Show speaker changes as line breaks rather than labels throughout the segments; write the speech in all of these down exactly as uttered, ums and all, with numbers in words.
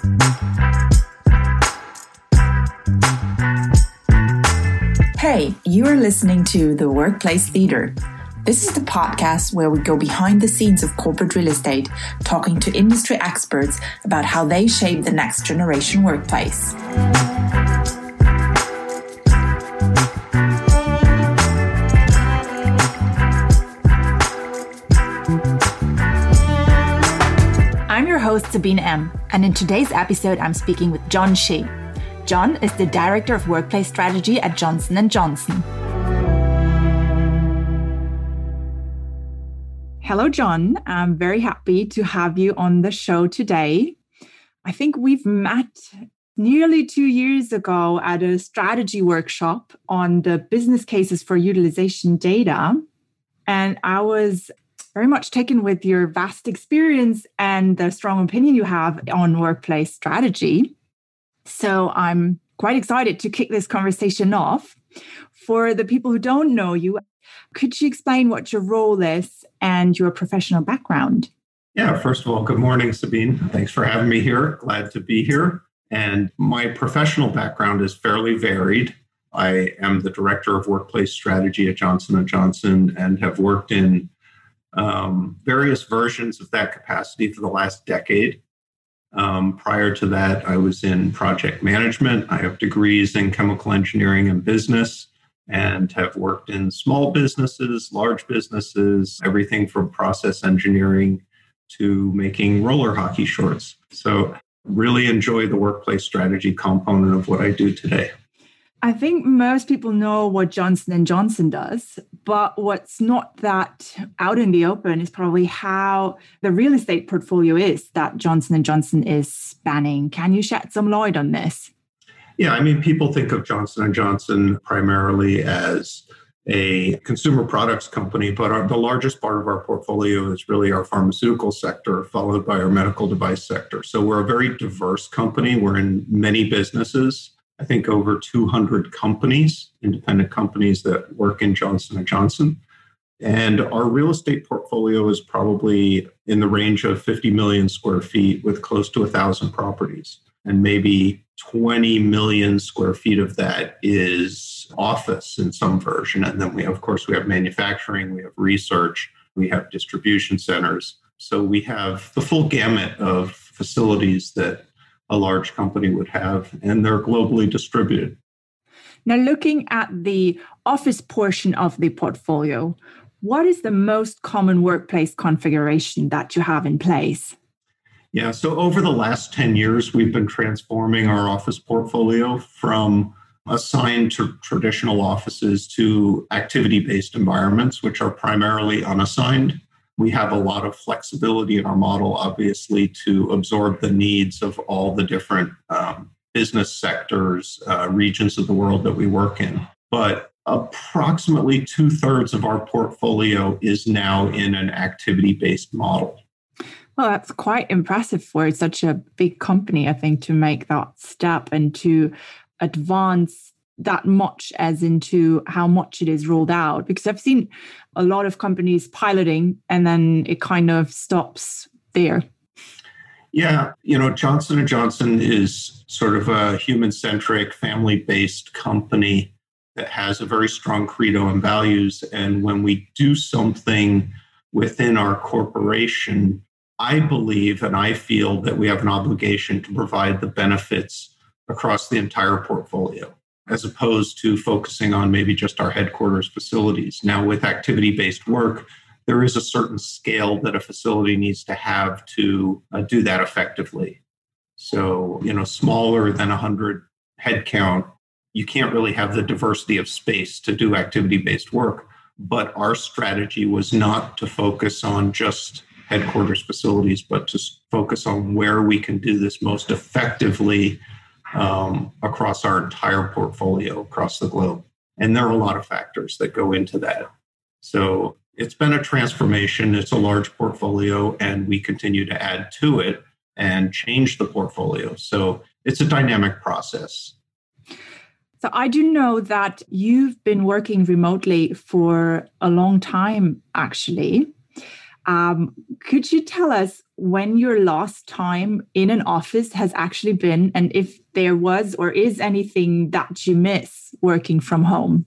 Hey, you are listening to The Workplace Leader. This is the podcast where we go behind the scenes of corporate real estate, talking to industry experts about how they shape the next generation workplace. I'm your host, Sabine M., and in today's episode, I'm speaking with John Shea. John is the Director of Workplace Strategy at Johnson and Johnson. Hello, John. I'm very happy to have you on the show today. I think we've met nearly two years ago at a strategy workshop on the business cases for utilization data. And I was very much taken with your vast experience and the strong opinion you have on workplace strategy. So I'm quite excited to kick this conversation off. For the people who don't know you, could you explain what your role is and your professional background?
Yeah, first of all, good morning, Sabine. Thanks for having me here. Glad to be here. And my professional background is fairly varied. I am the Director of Workplace Strategy at Johnson and Johnson and have worked in um, various versions of that capacity for the last decade. Um, prior to that, I was in project management. I have degrees in chemical engineering and business and have worked in small businesses, large businesses, everything from process engineering to making roller hockey shorts. So really enjoy the workplace strategy component of what I do today.
I think most people know what Johnson and Johnson does, but what's not that out in the open is probably how the real estate portfolio is that Johnson and Johnson is spanning. Can you shed some light on this?
Yeah, I mean, people think of Johnson and Johnson primarily as a consumer products company, but our, the largest part of our portfolio is really our pharmaceutical sector, followed by our medical device sector. So we're a very diverse company. We're in many businesses. I think over two hundred companies, independent companies that work in Johnson and Johnson. And our real estate portfolio is probably in the range of fifty million square feet with close to one thousand properties. And maybe twenty million square feet of that is office in some version. And then we, of course, we have manufacturing, we have research, we have distribution centers. So we have the full gamut of facilities that a large company would have, and they're globally distributed.
Now, looking at the office portion of the portfolio, what is the most common workplace configuration that you have in place?
Yeah, so over the last ten years, we've been transforming our office portfolio from assigned to traditional offices to activity-based environments, which are primarily unassigned. We have a lot of flexibility in our model, obviously, to absorb the needs of all the different um, business sectors, uh, regions of the world that we work in. But approximately two-thirds of our portfolio is now in an activity-based model.
Well, that's quite impressive for such a big company, I think, to make that step and to advance that much as into how much it is rolled out. Because I've seen a lot of companies piloting and then it kind of stops there.
Yeah, you know, Johnson and Johnson is sort of a human-centric, family-based company that has a very strong credo and values. And when we do something within our corporation, I believe and I feel that we have an obligation to provide the benefits across the entire portfolio, as opposed to focusing on maybe just our headquarters facilities. Now, with activity-based work, there is a certain scale that a facility needs to have to uh, do that effectively. So, you know, smaller than one hundred headcount, you can't really have the diversity of space to do activity-based work. But our strategy was not to focus on just headquarters facilities, but to focus on where we can do this most effectively um, across our entire portfolio across the globe. And there are a lot of factors that go into that. So it's been a transformation. It's a large portfolio, and we continue to add to it and change the portfolio. So it's a dynamic process.
So I do know that you've been working remotely for a long time, actually. Um, could you tell us when your last time in an office has actually been, and if there was or is anything that you miss working from home?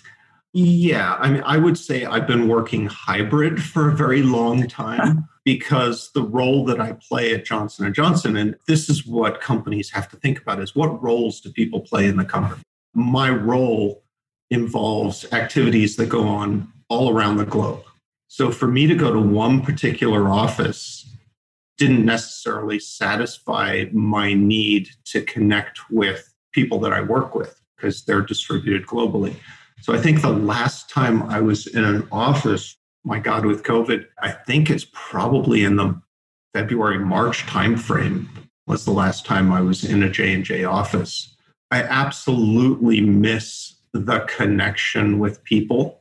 Yeah, I mean, I would say I've been working hybrid for a very long time because the role that I play at Johnson and Johnson, and this is what companies have to think about, is what roles do people play in the company? My role involves activities that go on all around the globe. So for me to go to one particular office didn't necessarily satisfy my need to connect with people that I work with because they're distributed globally. So I think the last time I was in an office, my God, with COVID, I think it's probably in the February, March timeframe was the last time I was in a J and J office. I absolutely miss the connection with people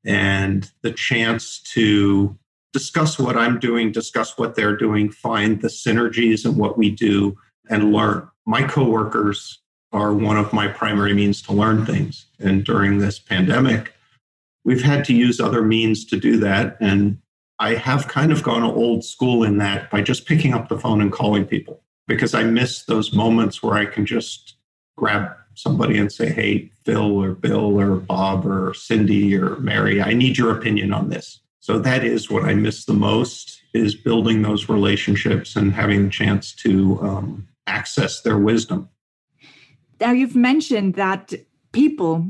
and the chance to discuss what I'm doing, discuss what they're doing, find the synergies in what we do, and learn. My coworkers are one of my primary means to learn things. And during this pandemic, we've had to use other means to do that. And I have kind of gone old school in that by just picking up the phone and calling people, because I miss those moments where I can just grab somebody and say, hey, Phil or Bill or Bob or Cindy or Mary, I need your opinion on this. So that is what I miss the most, is building those relationships and having the chance to um, access their wisdom.
Now, you've mentioned that people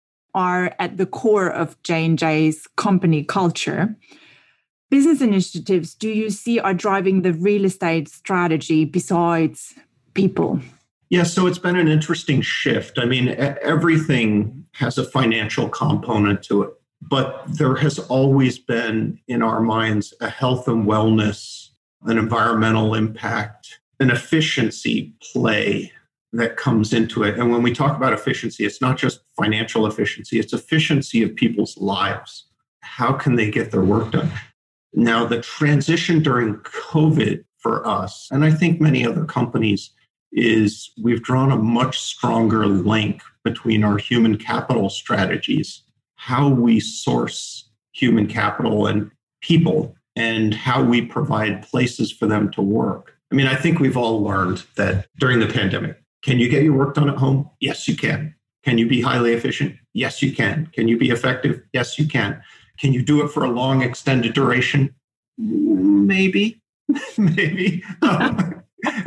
are at the core of J and J's company culture. Business initiatives, do you see, are driving the real estate strategy besides people?
Yeah, so it's been an interesting shift. I mean, everything has a financial component to it, but there has always been in our minds a health and wellness, an environmental impact, an efficiency play that comes into it. And when we talk about efficiency, it's not just financial efficiency, it's efficiency of people's lives. How can they get their work done? Now, the transition during COVID for us, and I think many other companies, is we've drawn a much stronger link between our human capital strategies, how we source human capital and people, and how we provide places for them to work. I mean, I think we've all learned that during the pandemic, can you get your work done at home? Yes, you can. Can you be highly efficient? Yes, you can. Can you be effective? Yes, you can. Can you do it for a long, extended duration? Maybe, maybe. Um,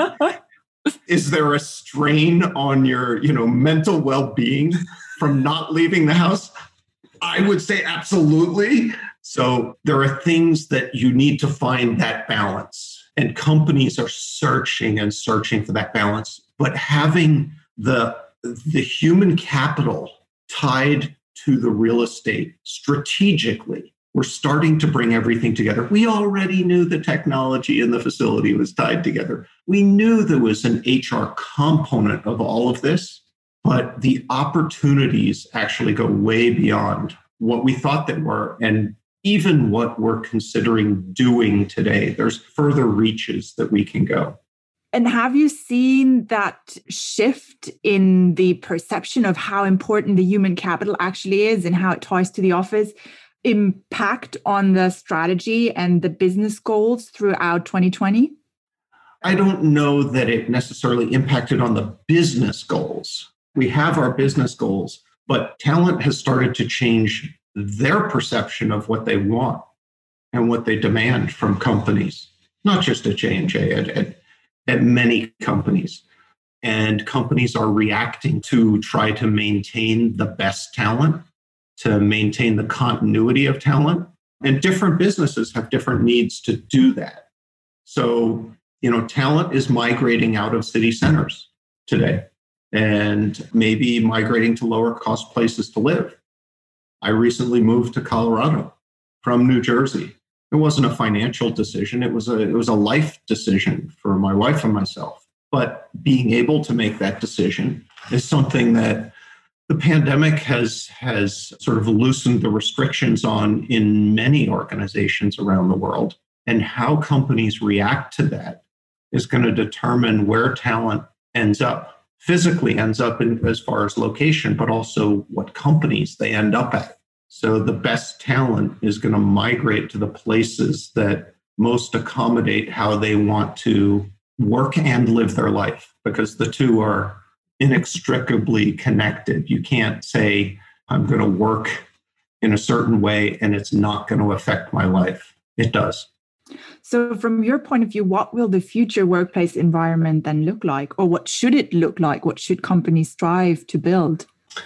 is there a strain on your, you know, mental well-being from not leaving the house? I would say absolutely. So there are things that you need to find that balance. And companies are searching and searching for that balance. But having the, the human capital tied to the real estate strategically, we're starting to bring everything together. We already knew the technology in the facility was tied together. We knew there was an H R component of all of this, but the opportunities actually go way beyond what we thought they were. And even what we're considering doing today, there's further reaches that we can go.
And have you seen that shift in the perception of how important the human capital actually is and how it ties to the office impact on the strategy and the business goals throughout twenty twenty?
I don't know that it necessarily impacted on the business goals. We have our business goals, but talent has started to change their perception of what they want and what they demand from companies, not just at J and J, at, at, at many companies. And companies are reacting to try to maintain the best talent, to maintain the continuity of talent. And different businesses have different needs to do that. So, you know, talent is migrating out of city centers today and maybe migrating to lower cost places to live. I recently moved to Colorado from New Jersey. It wasn't a financial decision. It was a, it was a life decision for my wife and myself. But being able to make that decision is something that the pandemic has, has sort of loosened the restrictions on in many organizations around the world. And how companies react to that is going to determine where talent ends up. Physically ends up in as far as location, but also what companies they end up at. So the best talent is going to migrate to the places that most accommodate how they want to work and live their life, because the two are inextricably connected. You can't say, I'm going to work in a certain way and it's not going to affect my life. It does.
So from your point of view, what will the future workplace environment then look like? Or what should it look like? What should companies strive to build?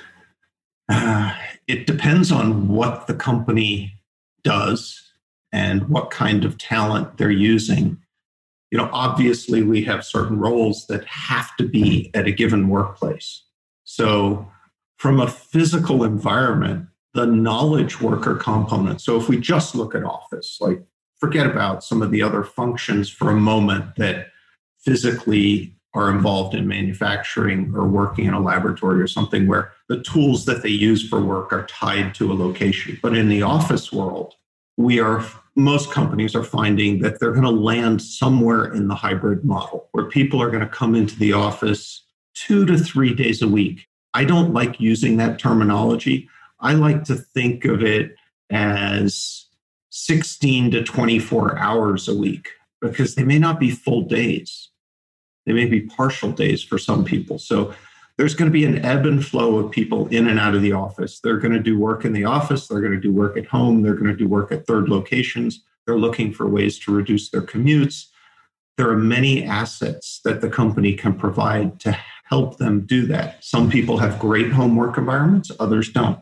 Uh, it depends on what the company does and what kind of talent they're using. You know, obviously we have certain roles that have to be at a given workplace. So from a physical environment, the knowledge worker component. So if we just look at office, like forget about some of the other functions for a moment that physically are involved in manufacturing or working in a laboratory or something where the tools that they use for work are tied to a location. But in the office world, we are, most companies are finding that they're going to land somewhere in the hybrid model where people are going to come into the office two to three days a week. I don't like using that terminology. I like to think of it as sixteen to twenty-four hours a week, because they may not be full days. They may be partial days for some people. So there's going to be an ebb and flow of people in and out of the office. They're going to do work in the office. They're going to do work at home. They're going to do work at third locations. They're looking for ways to reduce their commutes. There are many assets that the company can provide to help them do that. Some people have great home work environments, others don't.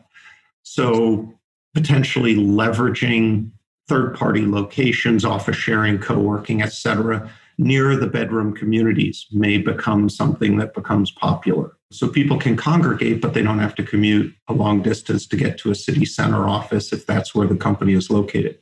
So potentially leveraging third-party locations, office sharing, co-working, et cetera, near the bedroom communities may become something that becomes popular. So people can congregate, but they don't have to commute a long distance to get to a city center office if that's where the company is located.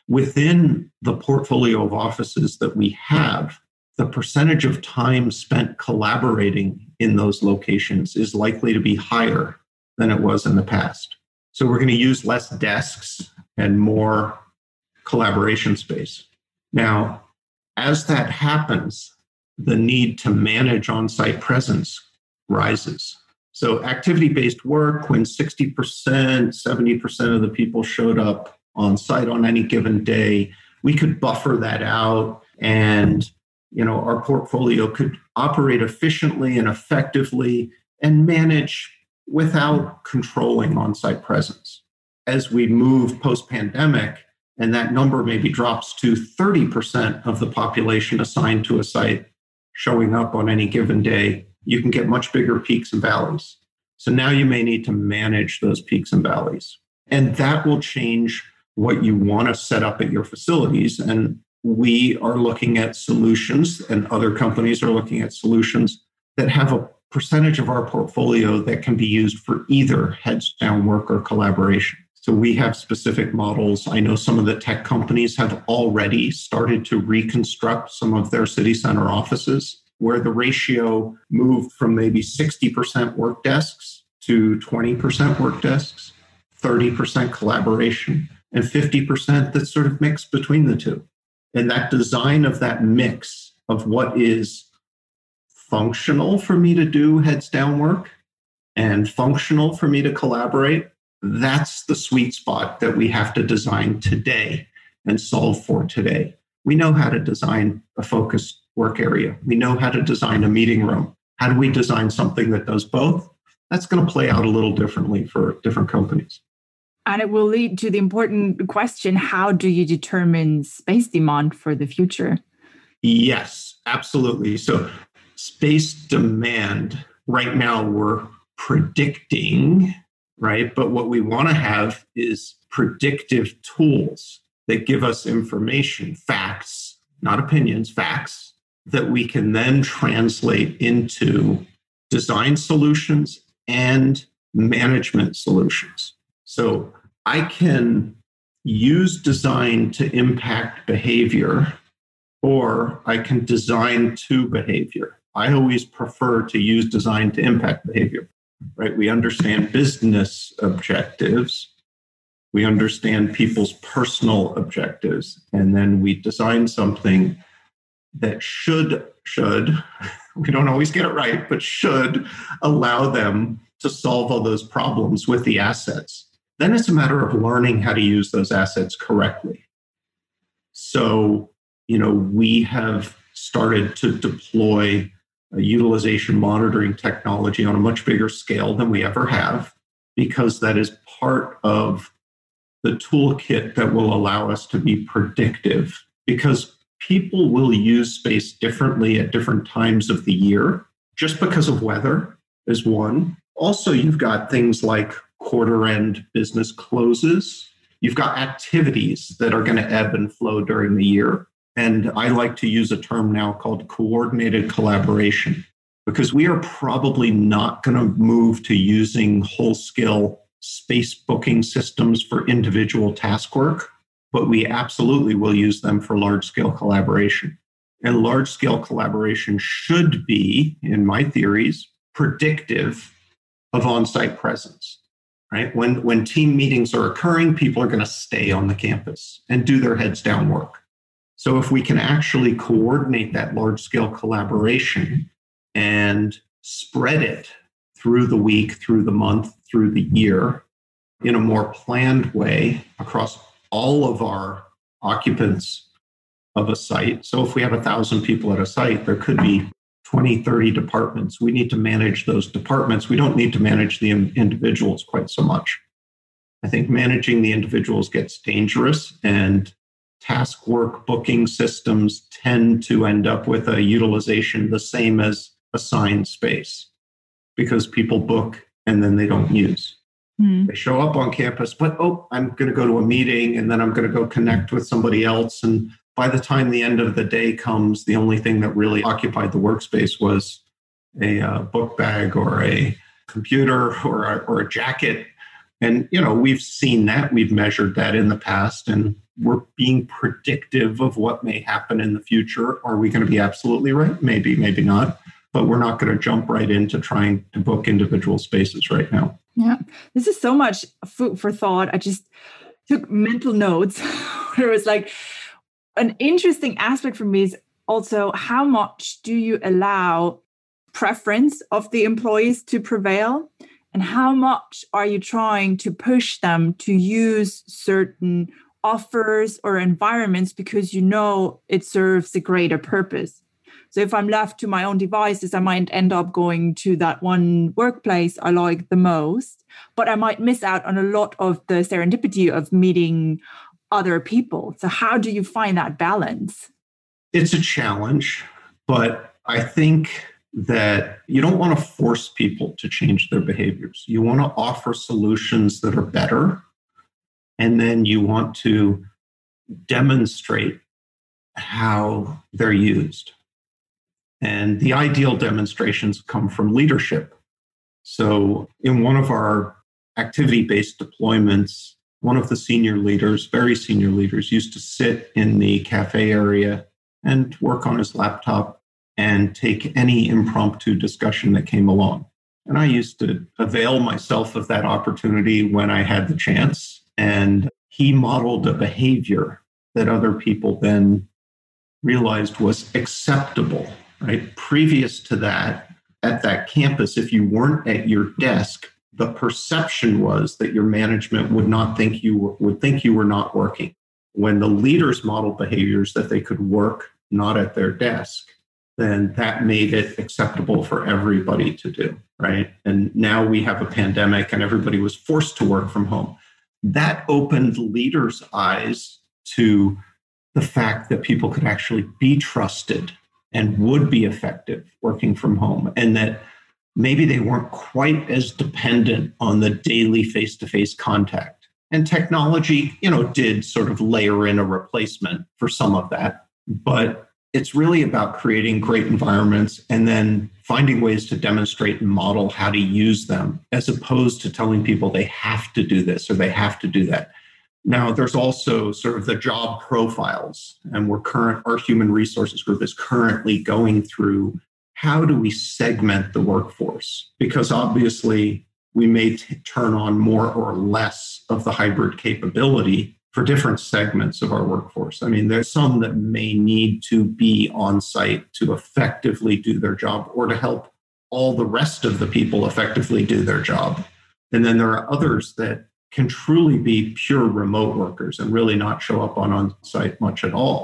Within the portfolio of offices that we have, the percentage of time spent collaborating in those locations is likely to be higher than it was in the past. So we're going to use less desks and more collaboration space. Now, as that happens, the need to manage on-site presence rises. So activity-based work, when sixty percent, seventy percent of the people showed up on site on any given day, we could buffer that out, and you know, our portfolio could operate efficiently and effectively and manage without controlling on-site presence. As we move post-pandemic, and that number maybe drops to thirty percent of the population assigned to a site showing up on any given day, you can get much bigger peaks and valleys. So now you may need to manage those peaks and valleys. And that will change what you want to set up at your facilities. And we are looking at solutions, and other companies are looking at solutions that have a percentage of our portfolio that can be used for either heads down work or collaboration. So we have specific models. I know some of the tech companies have already started to reconstruct some of their city center offices, where the ratio moved from maybe sixty percent work desks to twenty percent work desks, thirty percent collaboration, and fifty percent that's sort of mixed between the two. And that design of that mix of what is functional for me to do heads down work and functional for me to collaborate, that's the sweet spot that we have to design today and solve for today. We know how to design a focused work area. We know how to design a meeting room. How do we design something that does both? That's going to play out a little differently for different companies.
And it will lead to the important question, how do you determine space demand for the future?
Yes, absolutely. So space demand, right now we're predicting, right? But what we want to have is predictive tools that give us information, facts, not opinions, facts, that we can then translate into design solutions and management solutions. So I can use design to impact behavior, or I can design to behavior. I always prefer to use design to impact behavior, right? We understand business objectives. We understand people's personal objectives. And then we design something that should, should, we don't always get it right, but should allow them to solve all those problems with the assets. Then it's a matter of learning how to use those assets correctly. So you know, we have started to deploy a utilization monitoring technology on a much bigger scale than we ever have, because that is part of the toolkit that will allow us to be predictive, because people will use space differently at different times of the year, just because of weather is one. Also, you've got things like quarter end business closes. You've got activities that are going to ebb and flow during the year. And I like to use a term now called coordinated collaboration, because we are probably not going to move to using whole-scale space booking systems for individual task work, but we absolutely will use them for large-scale collaboration. And large-scale collaboration should be, in my theories, predictive of on-site presence, right? When, when team meetings are occurring, people are going to stay on the campus and do their heads down work. So if we can actually coordinate that large-scale collaboration and spread it through the week, through the month, through the year in a more planned way across all of our occupants of a site. So if we have a thousand people at a site, there could be twenty, thirty departments. We need to manage those departments. We don't need to manage the individuals quite so much. I think managing the individuals gets dangerous, and task work booking systems tend to end up with a utilization the same as assigned space, because people book and then they don't use. Mm. They show up on campus, but, oh, I'm going to go to a meeting and then I'm going to go connect with somebody else. And by the time the end of the day comes, the only thing that really occupied the workspace was a uh, book bag or a computer or a, or a jacket. And, you know, we've seen that, we've measured that in the past, and we're being predictive of what may happen in the future. Are we going to be absolutely right? Maybe, maybe not. But we're not going to jump right into trying to book individual spaces right now.
Yeah, this is so much food for thought. I just took mental notes where it was like, an interesting aspect for me is also how much do you allow preference of the employees to prevail? And how much are you trying to push them to use certain offers or environments because you know it serves a greater purpose? So if I'm left to my own devices, I might end up going to that one workplace I like the most, but I might miss out on a lot of the serendipity of meeting other people. So how do you find that balance?
It's a challenge, but I think that you don't want to force people to change their behaviors. You want to offer solutions that are better, and then you want to demonstrate how they're used. And the ideal demonstrations come from leadership. So in one of our activity-based deployments, one of the senior leaders, very senior leaders, used to sit in the cafe area and work on his laptop and take any impromptu discussion that came along. And I used to avail myself of that opportunity when I had the chance. And he modeled a behavior that other people then realized was acceptable. Right? Previous to that, at that campus, if you weren't at your desk, the perception was that your management would not think you were, would think you were not working. When the leaders modeled behaviors that they could work not at their desk, then that made it acceptable for everybody to do, right? And now we have a pandemic and everybody was forced to work from home. That opened leaders' eyes to the fact that people could actually be trusted and would be effective working from home, and that maybe they weren't quite as dependent on the daily face-to-face contact. And technology, you know, did sort of layer in a replacement for some of that. But it's really about creating great environments and then finding ways to demonstrate and model how to use them, as opposed to telling people they have to do this or they have to do that. Now, there's also sort of the job profiles, and we're current, our human resources group is currently going through how do we segment the workforce? Because obviously we may t- turn on more or less of the hybrid capability for different segments of our workforce. I mean, there's some that may need to be on site to effectively do their job or to help all the rest of the people effectively do their job. And then there are others that can truly be pure remote workers and really not show up on on-site much at all.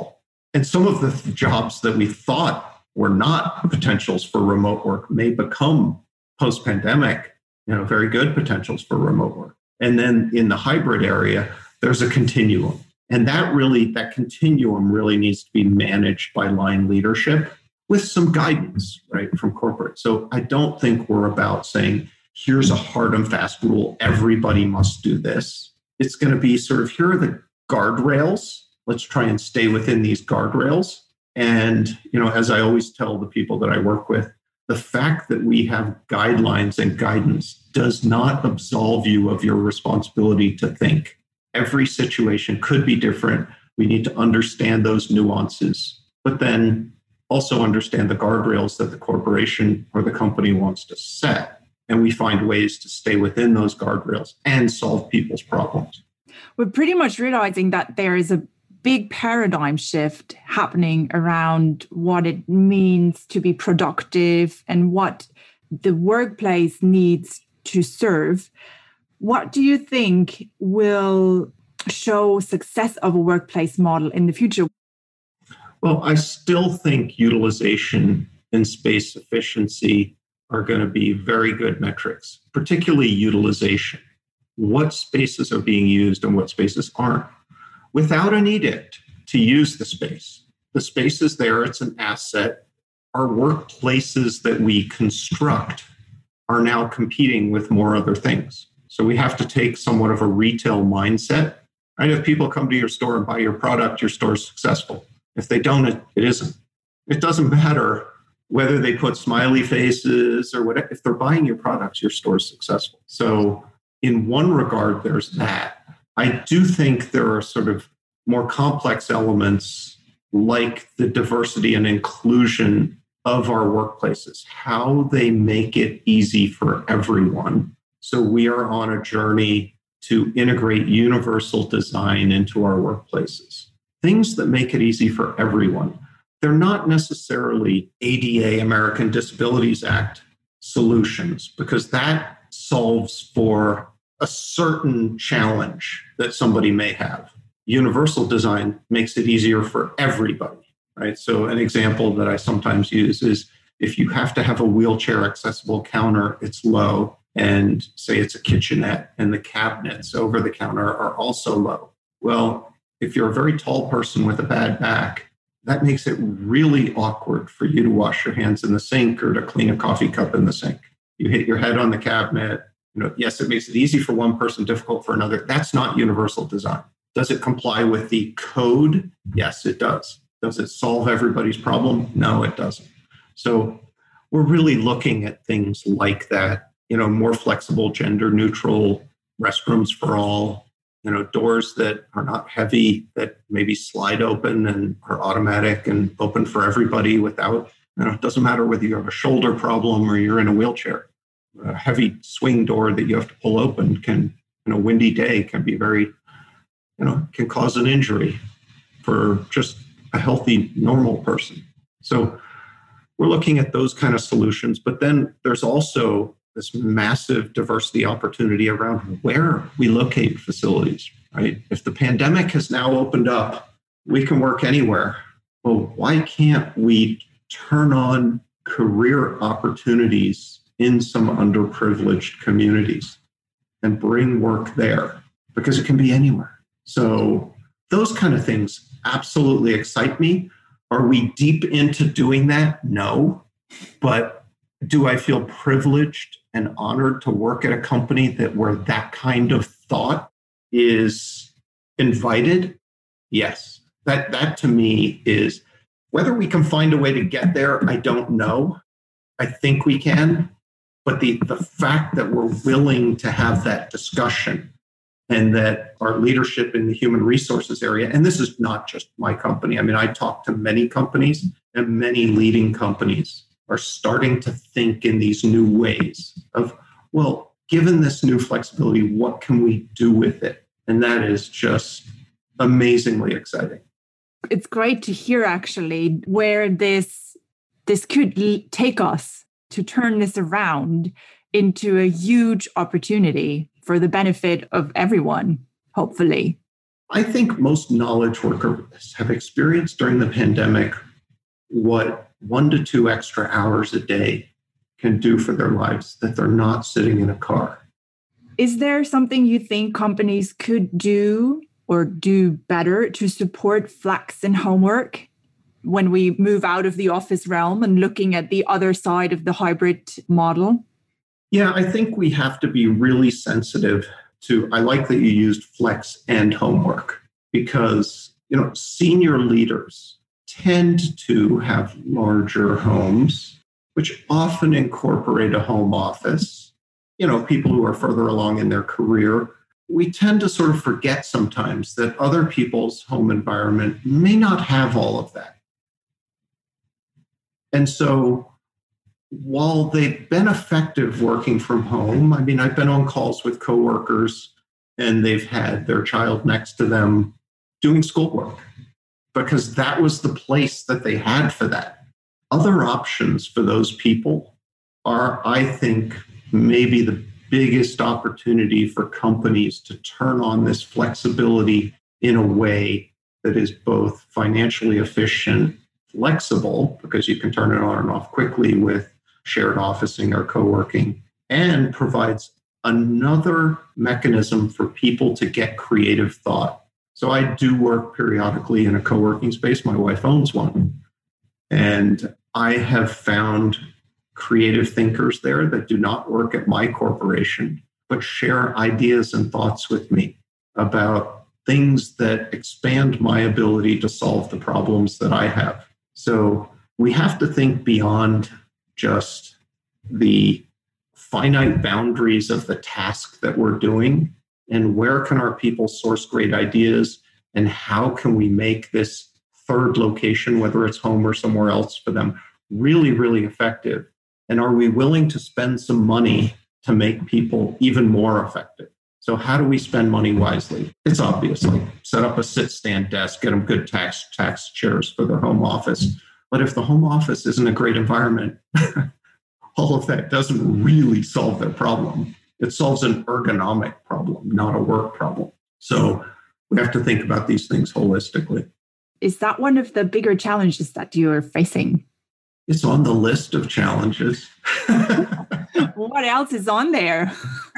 And some of the th- jobs that we thought were not potentials for remote work may become post-pandemic, you know, very good potentials for remote work. And then in the hybrid area, there's a continuum. And that really, that continuum really needs to be managed by line leadership with some guidance, right, from corporate. So I don't think we're about saying, here's a hard and fast rule, everybody must do this. It's going to be sort of, here are the guardrails. Let's try and stay within these guardrails. And, you know, as I always tell the people that I work with, the fact that we have guidelines and guidance does not absolve you of your responsibility to think. Every situation could be different. We need to understand those nuances, but then also understand the guardrails that the corporation or the company wants to set. And we find ways to stay within those guardrails and solve people's problems.
We're pretty much realizing that there is a big paradigm shift happening around what it means to be productive and what the workplace needs to serve. What do you think will show success of a workplace model in the future?
Well, I still think utilization and space efficiency are going to be very good metrics, particularly utilization. What spaces are being used and what spaces aren't, without an edict to use the space. The space is there, it's an asset. Our workplaces that we construct are now competing with more other things. So we have to take somewhat of a retail mindset. Right? If people come to your store and buy your product, your store is successful. If they don't, it, it isn't. It doesn't matter whether they put smiley faces or whatever. If they're buying your products, your store is successful. So in one regard, there's that. I do think there are sort of more complex elements like the diversity and inclusion of our workplaces, how they make it easy for everyone. So we are on a journey to integrate universal design into our workplaces. Things that make it easy for everyone. They're not necessarily A D A, American Disabilities Act solutions, because that solves for a certain challenge that somebody may have. Universal design makes it easier for everybody, right? So an example that I sometimes use is if you have to have a wheelchair accessible counter, it's low, and say it's a kitchenette and the cabinets over the counter are also low. Well, if you're a very tall person with a bad back, that makes it really awkward for you to wash your hands in the sink or to clean a coffee cup in the sink. You hit your head on the cabinet. You know, yes, it makes it easy for one person, difficult for another. That's not universal design. Does it comply with the code? Yes, it does. Does it solve everybody's problem? No, it doesn't. So we're really looking at things like that, you know, more flexible, gender neutral restrooms for all, you know, doors that are not heavy, that maybe slide open and are automatic and open for everybody without, you know, it doesn't matter whether you have a shoulder problem or you're in a wheelchair. A heavy swing door that you have to pull open can, in a windy day, can be very, you know, can cause an injury for just a healthy, normal person. So we're looking at those kind of solutions. But then there's also this massive diversity opportunity around where we locate facilities, right? If the pandemic has now opened up, we can work anywhere. Well, why can't we turn on career opportunities in some underprivileged communities and bring work there? Because it can be anywhere. So those kind of things absolutely excite me. Are we deep into doing that? No. But do I feel privileged and honored to work at a company that where that kind of thought is invited? Yes. That, that to me is, whether we can find a way to get there, I don't know. I think we can. But the, the fact that we're willing to have that discussion and that our leadership in the human resources area, and this is not just my company. I mean, I talk to many companies, and many leading companies are starting to think in these new ways of, well, given this new flexibility, what can we do with it? And that is just amazingly exciting.
It's great to hear actually where this, this could take us to turn this around into a huge opportunity for the benefit of everyone, hopefully.
I think most knowledge workers have experienced during the pandemic what one to two extra hours a day can do for their lives, that they're not sitting in a car.
Is there something you think companies could do or do better to support flex and homework when we move out of the office realm and looking at the other side of the hybrid model?
Yeah, I think we have to be really sensitive to, I like that you used flex and homework, because, you know, senior leaders tend to have larger homes, which often incorporate a home office. You know, people who are further along in their career, we tend to sort of forget sometimes that other people's home environment may not have all of that. And so while they've been effective working from home, I mean, I've been on calls with coworkers and they've had their child next to them doing schoolwork because that was the place that they had for that. Other options for those people are, I think, maybe the biggest opportunity for companies to turn on this flexibility in a way that is both financially efficient, flexible, because you can turn it on and off quickly with shared officing or co-working, and provides another mechanism for people to get creative thought. So I do work periodically in a co-working space. My wife owns one. And I have found creative thinkers there that do not work at my corporation, but share ideas and thoughts with me about things that expand my ability to solve the problems that I have. So we have to think beyond just the finite boundaries of the task that we're doing, and where can our people source great ideas, and how can we make this third location, whether it's home or somewhere else for them, really, really effective. And are we willing to spend some money to make people even more effective? So how do we spend money wisely? It's obviously set up a sit-stand desk, get them good tax tax chairs for their home office. But if the home office isn't a great environment, all of that doesn't really solve their problem. It solves an ergonomic problem, not a work problem. So we have to think about these things holistically.
Is that one of the bigger challenges that you're facing?
It's on the list of challenges.
What else is on there?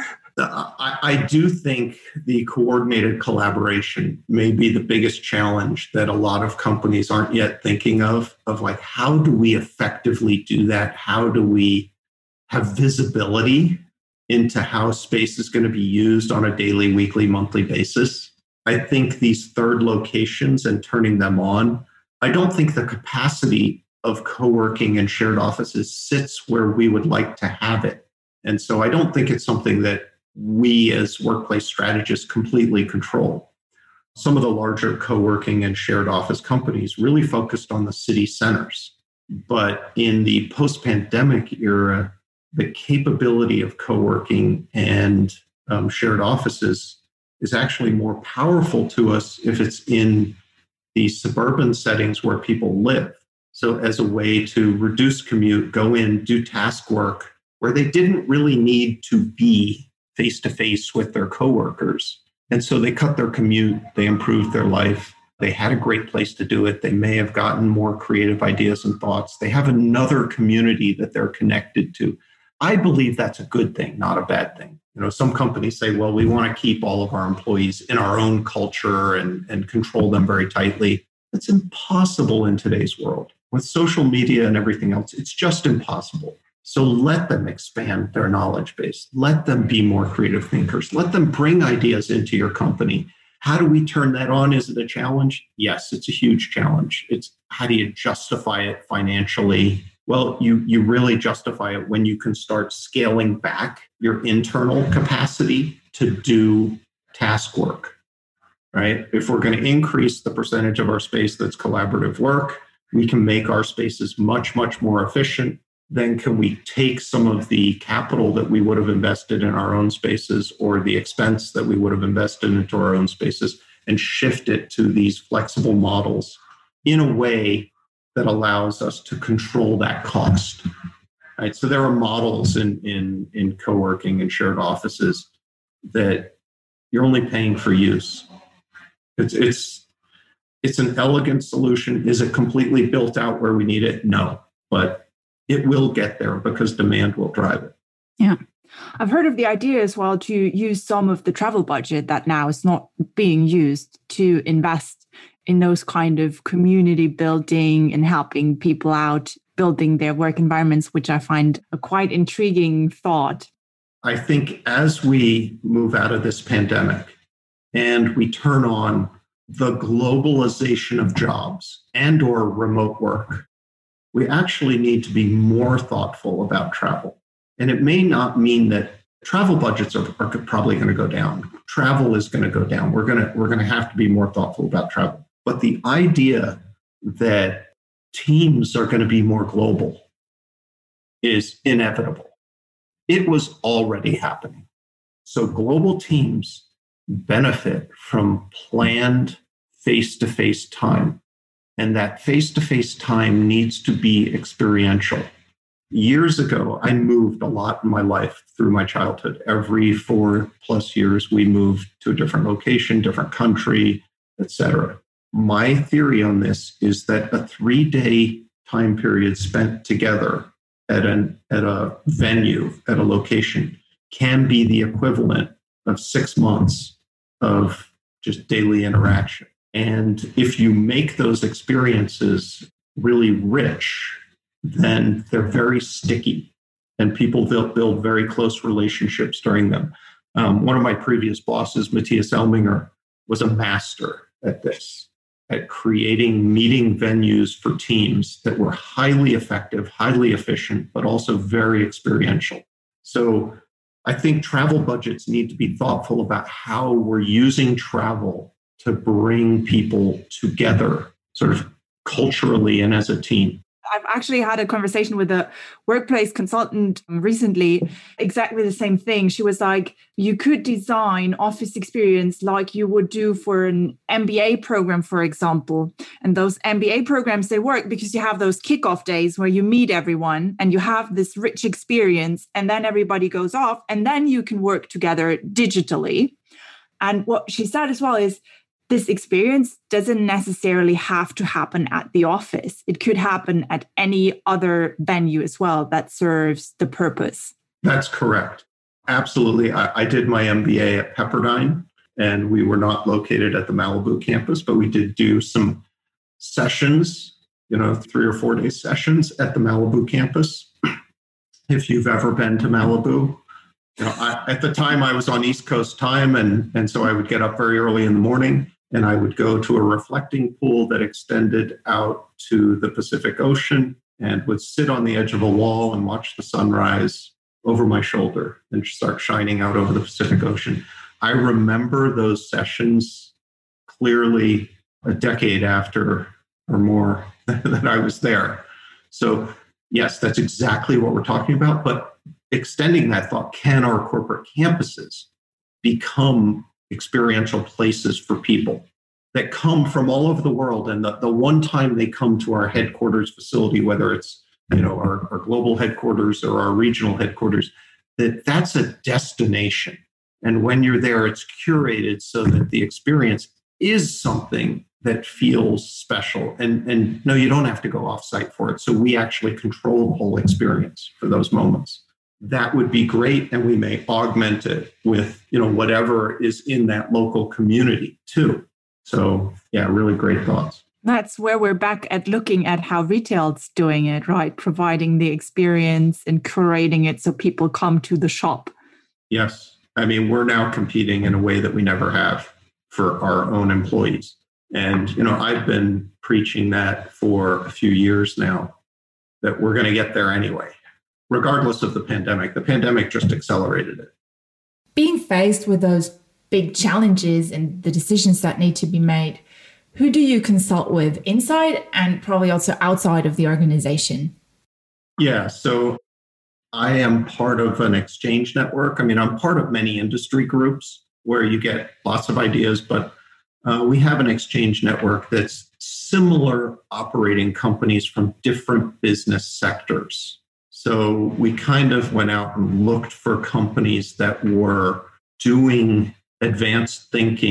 I, I do think the coordinated collaboration may be the biggest challenge that a lot of companies aren't yet thinking of, of like, how do we effectively do that? How do we have visibility into how space is going to be used on a daily, weekly, monthly basis? I think these third locations and turning them on, I don't think the capacity of co-working and shared offices sits where we would like to have it. And so I don't think it's something that we as workplace strategists completely control. Some of the larger co-working and shared office companies really focused on the city centers. But in the post-pandemic era, the capability of co-working and um, shared offices is actually more powerful to us if it's in these suburban settings where people live. So as a way to reduce commute, go in, do task work where they didn't really need to be face-to-face with their coworkers. And so they cut their commute, they improved their life, they had a great place to do it, they may have gotten more creative ideas and thoughts, they have another community that they're connected to. I believe that's a good thing, not a bad thing. You know, some companies say, well, we want to keep all of our employees in our own culture and, and control them very tightly. It's impossible in today's world. With social media and everything else, it's just impossible. So let them expand their knowledge base. Let them be more creative thinkers. Let them bring ideas into your company. How do we turn that on? Is it a challenge? Yes, it's a huge challenge. It's how do you justify it financially? Well, you, you really justify it when you can start scaling back your internal capacity to do task work, right? If we're going to increase the percentage of our space that's collaborative work, we can make our spaces much, much more efficient. Then can we take some of the capital that we would have invested in our own spaces or the expense that we would have invested into our own spaces and shift it to these flexible models in a way that allows us to control that cost, right? So there are models in, in, in co-working and shared offices that you're only paying for use. It's it's it's an elegant solution. Is it completely built out where we need it? No, but it will get there because demand will drive it.
Yeah. I've heard of the idea as well to use some of the travel budget that now is not being used to invest in those kind of community building and helping people out, building their work environments, which I find a quite intriguing thought.
I think as we move out of this pandemic and we turn on the globalization of jobs and or remote work, we actually need to be more thoughtful about travel. And it may not mean that travel budgets are, are probably going to go down. Travel is going to go down. We're going to we're going to have to be more thoughtful about travel. But the idea that teams are going to be more global is inevitable. It was already happening. So global teams benefit from planned face-to-face time. And that face-to-face time needs to be experiential. Years ago, I moved a lot in my life through my childhood. Every four plus years, we moved to a different location, different country, et cetera. My theory on this is that a three-day time period spent together at an at a venue, at a location, can be the equivalent of six months of just daily interaction. And if you make those experiences really rich, then they're very sticky and people build, build very close relationships during them. Um, one of my previous bosses, Matthias Elminger, was a master at this, at creating meeting venues for teams that were highly effective, highly efficient, but also very experiential. So I think travel budgets need to be thoughtful about how we're using travel to bring people together, sort of culturally and as a team.
I've actually had a conversation with a workplace consultant recently, exactly the same thing. She was like, you could design office experience like you would do for an M B A program, for example. And those M B A programs, they work because you have those kickoff days where you meet everyone and you have this rich experience, and then everybody goes off and then you can work together digitally. And what she said as well is, this experience doesn't necessarily have to happen at the office. It could happen at any other venue as well that serves the purpose.
That's correct. Absolutely. I, I did my M B A at Pepperdine, and we were not located at the Malibu campus, but we did do some sessions, you know, three or four day sessions at the Malibu campus. If you've ever been to Malibu, you know, I, at the time I was on East Coast time, and, and so I would get up very early in the morning. And I would go to a reflecting pool that extended out to the Pacific Ocean and would sit on the edge of a wall and watch the sunrise over my shoulder and start shining out over the Pacific Ocean. I remember those sessions clearly a decade after or more that I was there. So yes, that's exactly what we're talking about. But extending that thought, can our corporate campuses become experiential places for people that come from all over the world? And the, the one time they come to our headquarters facility, whether it's, you know, our, our global headquarters or our regional headquarters, that that's a destination. And when you're there, it's curated so that the experience is something that feels special. And, and no, you don't have to go off-site for it. So we actually control the whole experience for those moments. That would be great. And we may augment it with, you know, whatever is in that local community too. So yeah, really great thoughts.
That's where we're back at looking at how retail's doing it, right? Providing the experience and curating it so people come to the shop.
Yes. I mean, we're now competing in a way that we never have for our own employees. And, you know, I've been preaching that for a few years now, that we're going to get there anyway. Regardless of the pandemic. The pandemic just accelerated it.
Being faced with those big challenges and the decisions that need to be made, who do you consult with inside and probably also outside of the organization?
Yeah, so I am part of an exchange network. I mean, I'm part of many industry groups where you get lots of ideas, but uh, we have an exchange network that's similar operating companies from different business sectors. So we kind of went out and looked for companies that were doing advanced thinking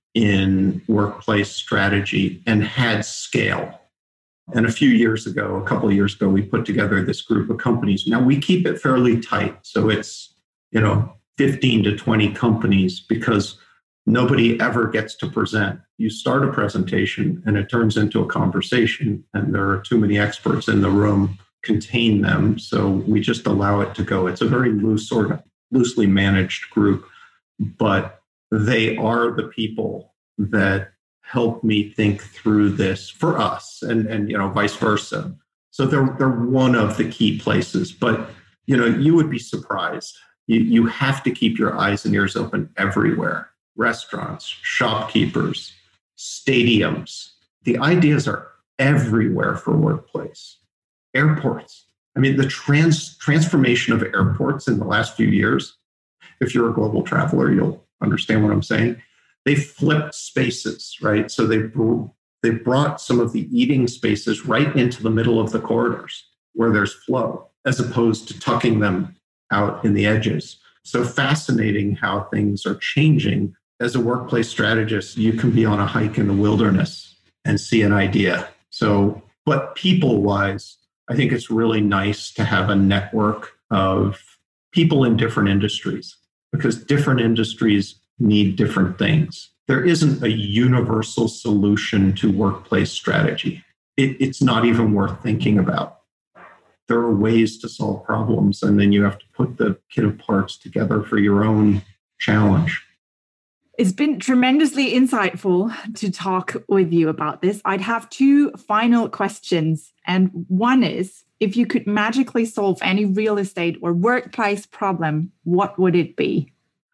in workplace strategy and had scale. And a few years ago, a couple of years ago, we put together this group of companies. Now we keep it fairly tight. So it's, you know, fifteen to twenty companies because nobody ever gets to present. You start a presentation and it turns into a conversation, and there are too many experts in the room contain them. So we just allow it to go. It's a very loose, sort of loosely managed group, but they are the people that help me think through this for us, and, and you know, vice versa. So they're, they're one of the key places, but you know, you would be surprised. You, you have to keep your eyes and ears open everywhere. Restaurants, shopkeepers, stadiums. The ideas are everywhere for workplace. Airports. I mean, the trans transformation of airports in the last few years, if you're a global traveler, you'll understand what I'm saying. They flipped spaces, right? So they, br- they brought some of the eating spaces right into the middle of the corridors where there's flow, as opposed to tucking them out in the edges. So fascinating how things are changing. As a workplace strategist, you can be on a hike in the wilderness and see an idea. So, but people-wise, I think it's really nice to have a network of people in different industries, because different industries need different things. There isn't a universal solution to workplace strategy. It, it's not even worth thinking about. There are ways to solve problems, and then you have to put the kit of parts together for your own challenge.
It's been tremendously insightful to talk with you about this. I'd have two final questions. And one is, if you could magically solve any real estate or workplace problem, what would it be?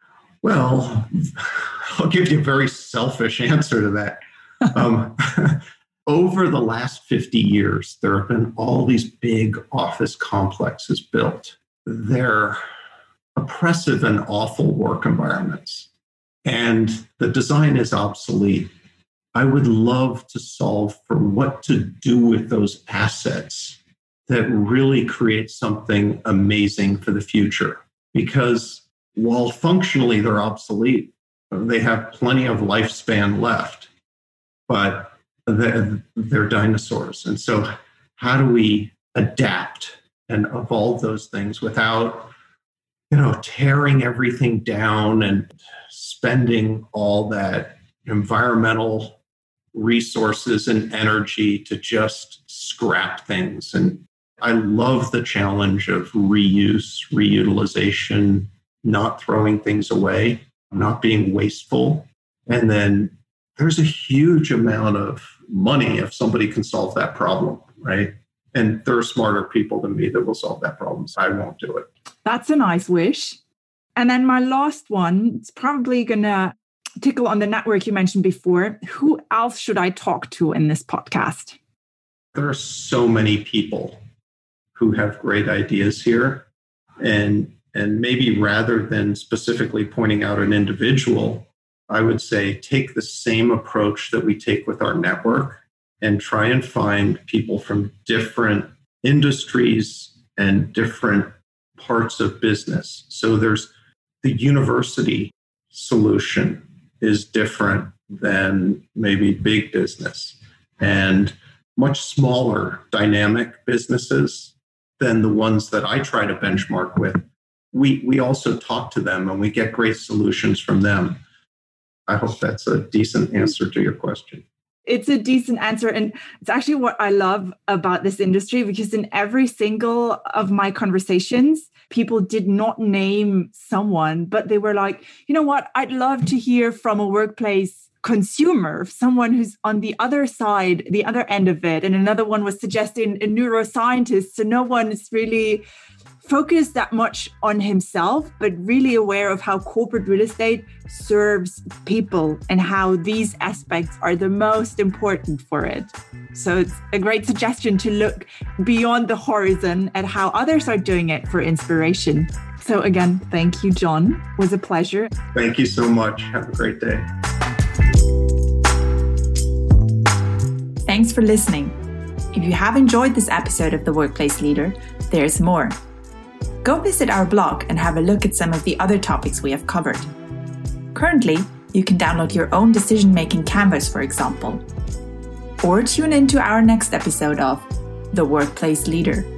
Well, I'll give you a very selfish answer to that. Um, over the last fifty years, there have been all these big office complexes built. They're oppressive and awful work environments, and the design is obsolete. I would love to solve for what to do with those assets that really create something amazing for the future. Because while functionally they're obsolete, they have plenty of lifespan left, but they're, they're dinosaurs. And so how do we adapt and evolve those things without, you know, tearing everything down and spending all that environmental resources and energy to just scrap things? And I love the challenge of reuse, reutilization, not throwing things away, not being wasteful. And then there's a huge amount of money if somebody can solve that problem, right? And there are smarter people than me that will solve that problem, so I won't do it.
That's a nice wish. And then my last one, it's probably going to tickle on the network you mentioned before. Who else should I talk to in this podcast?
There are so many people who have great ideas here. And, and maybe rather than specifically pointing out an individual, I would say take the same approach that we take with our network and try and find people from different industries and different parts of business. So there's the university solution is different than maybe big business, and much smaller dynamic businesses than the ones that I try to benchmark with. We, we also talk to them and we get great solutions from them. I hope that's a decent answer to your question.
It's a decent answer. And it's actually what I love about this industry, because in every single of my conversations, people did not name someone, but they were like, you know what, I'd love to hear from a workplace consumer, someone who's on the other side, the other end of it. And another one was suggesting a neuroscientist. So no one is really focused that much on himself, but really aware of how corporate real estate serves people and how these aspects are the most important for it. So it's a great suggestion to look beyond the horizon at how others are doing it for inspiration. So again, thank you, John. It was a pleasure.
Thank you so much. Have a great day.
Thanks for listening. If you have enjoyed this episode of The Workplace Leader, there's more. Go visit our blog and have a look at some of the other topics we have covered. Currently,
You can download your own decision-making canvas, for example. Or tune into our next episode of The Workplace Leader.